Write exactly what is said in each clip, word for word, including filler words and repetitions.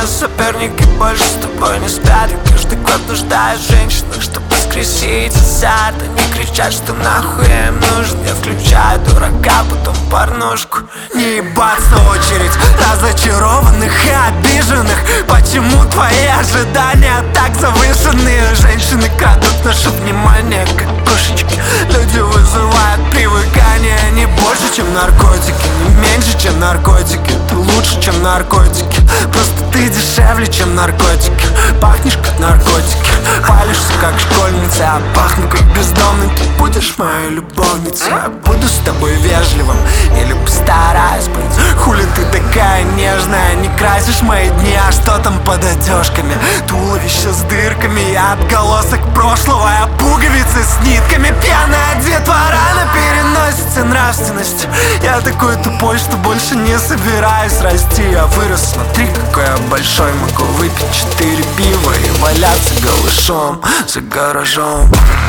соперники больше с тобой не спят. И каждый год нуждаюсь в женщинах, чтобы воскресить азарт. Они кричат, что нахуй я им нужен. Я включаю дурака, потом порнушку. Не ебаться очередь разочарованных и обиженных. Почему твои ожидания так завышенные? Женщины крадут наше внимание, как кошечки. Люди вызывают привыкание. Не больше, чем наркотики, не меньше, чем наркотики. Ты лучше, чем наркотики. Просто ты дешевле, чем наркотики. Пахнешь, как наркотики. Палишься, как школьница. Я пахну, как бездомный. Ты будешь моей любовницей. Я буду с тобой вежливым или постараюсь быть. Хули ты такая нежная? Не красишь мои дни, а что там под одежками? Туловище с дырками, я отголосок прошлого. Я пуговицы с нитками. Пьяная детвора на переносице нравственности. Я такой тупой, что больше не собираюсь расти. Я вырос, смотри, какой я большой. Могу выпить четыре пива и валяться голышом за гаражом.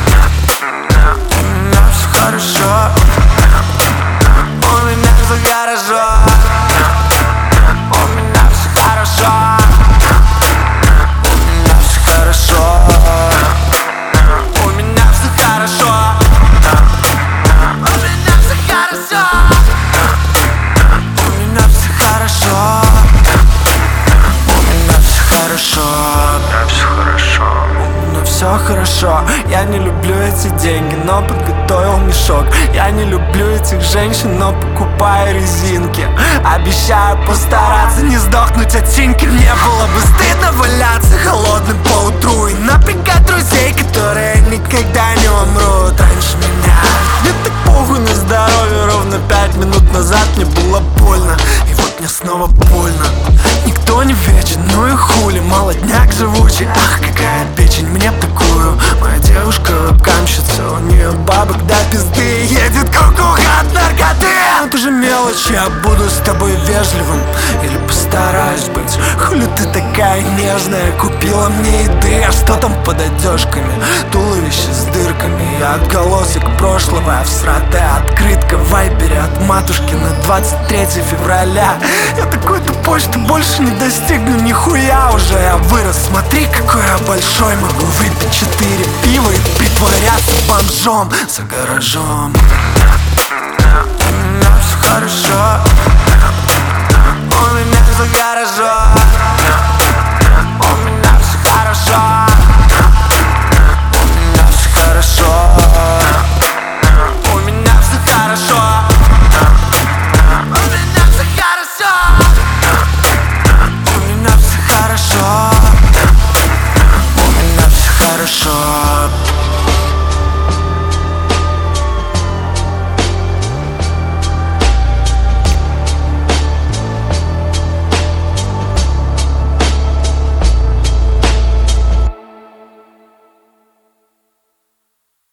У меня все хорошо. У меня за гаражом. У меня все хорошо. У меня все хорошо. У меня все хорошо. У меня все хорошо. У меня все хорошо. У меня все хорошо. Все хорошо. У меня все хорошо. Я не люблю эти деньги, но подготовил мешок. Я не люблю этих женщин, но покупаю резинки. Обещаю постараться не сдохнуть от синьки. Мне было бы стыдно валяться холодным по утру и напрягать друзей, которые никогда не умрут раньше меня. Мне так похуй на здоровье. Ровно пять минут назад мне было больно, и вот мне снова больно. Никто не вечен, ну и хули. Молодняк живучий, ах, какая печень мне такую. Моя девушка вебкамщица, у нее бабок до пизды. Едет кукуха от наркоты. Это же мелочь, я буду с тобой вежливым или постараюсь быть. Хули ты такая нежная? Купила мне еды, а что там под одежками? Туловище с дырками. Я отголосок прошлого, а всратая открытка в вайбере от матушки на двадцать третье февраля. Я такой тупой, что больше не достигну нихуя уже. Я вырос, смотри, какой я большой. Могу выпить четыре пива и притворяться бомжом за гаражом. У меня все хорошо. У меня за гаражом.